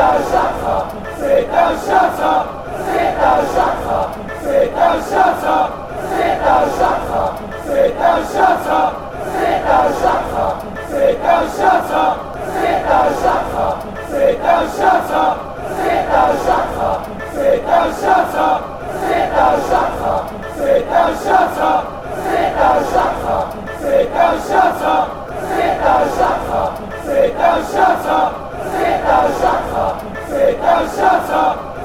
un chakra, c'est un chakra, c'est un chakra, c'est un chakra, c'est un chakra, c'est un chakra, c'est un chakra, c'est un chakra, c'est un chakra, c'est un chakra, c'est un chakra, c'est un chakra, c'est un chakra, c'est un chakra, c'est un chakra, c'est un chakra, c'est un chakra, c'est un chakra, c'est un chakra, c'est un chakra.